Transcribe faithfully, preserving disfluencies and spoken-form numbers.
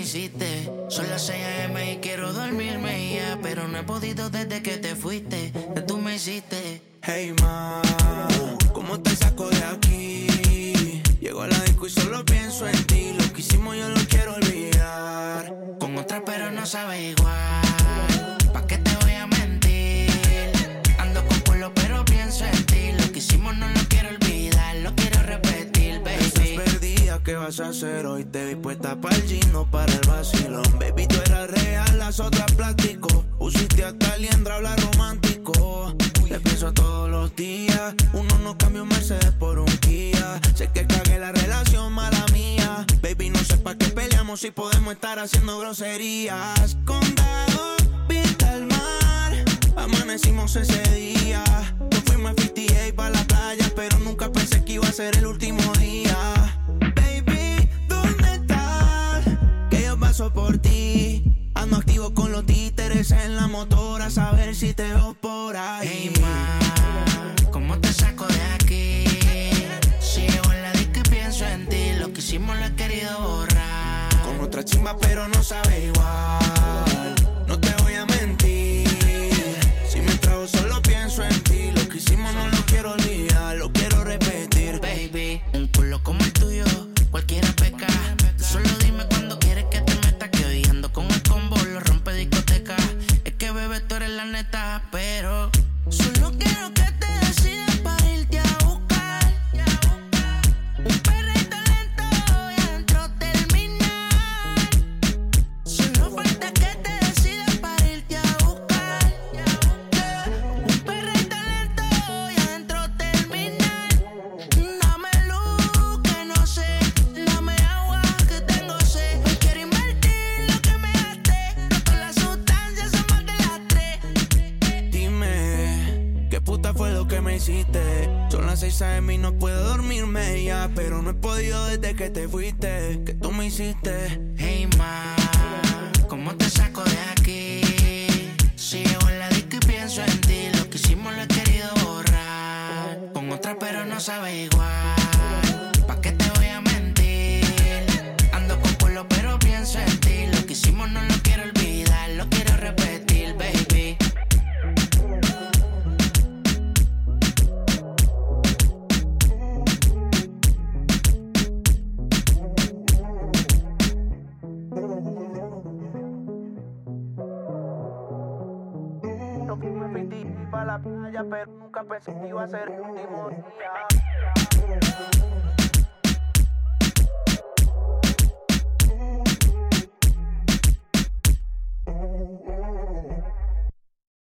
hiciste. Son las seis a eme y quiero dormirme ya, pero no he podido desde que te fuiste. Que tú me hiciste. Hey ma, ¿cómo te saco de aquí? Llego a la disco y solo pienso en ti. Lo que hicimos yo lo quiero olvidar. Con otra pero no sabe igual. ¿Pa' qué te voy a mentir? Ando con culo pero pienso en ti. Lo que hicimos no lo quiero olvidar. Lo quiero repetir, baby. Estás perdida, ¿qué vas a hacer hoy? Te vi puesta pa'l gino, para el vacilón. Baby, tú eras real, las otras plástico. Pusiste hasta liendra, habla romántico. Te pienso todos los días. Uno no cambia un Mercedes por un Kia. Sé que cagué la relación, mala mía. Baby, no sé pa' qué peleamos si podemos estar haciendo groserías. Condado, vista al mar. Amanecimos ese día. Nos fuimos a cincuenta y ocho pa' la playa, pero nunca pensé que iba a ser el último día. Baby, ¿dónde estás? Que yo paso por ti. Ando activo con los títeres en la motora, a saber si te veo por ahí. Hey ma, ¿cómo te saco de aquí? Si llego en la disco y pienso en ti. Lo que hicimos lo he querido borrar. Con otra chimba pero no sabe igual. No te voy a mentir. Si me trago solo pienso en ti. Lo que hicimos no lo quiero olvidar. Lo quiero repetir. Baby, un culo como el tuyo cualquiera peca. Tú solo dime cuando quieres que te meta. Que hoy ando con el combo, lo rompe discoteca. Es que bebé tú eres la neta, pero solo quiero que te decidas para irte a buscar. Un perrito lento y adentro terminar. Solo falta que te decidas para irte a buscar. Un perrito lento y adentro terminar. Dame luz que no sé, dame agua que tengo sed. Hoy quiero invertir lo que me gasté. No todas las sustancias son más de las tres. Dime, ¿qué puta fue lo que me hiciste? Son las seis a eme y no puedo dormirme ya, pero no he podido desde que te fuiste. ¿Qué tú me hiciste? Hey ma, ¿cómo te saco de aquí? Si llego en la disco y pienso en ti. Lo que hicimos lo he querido borrar. Con otra pero no sabe igual. ¿Pa' qué te voy a mentir? Ando con culo pero pienso en ti. Lo que hicimos no lo quiero olvidar. Lo quiero repetir, baby. Nos fuimos a cincuenta y ocho pa' la playa, pero nunca pensé que iba a ser el último día.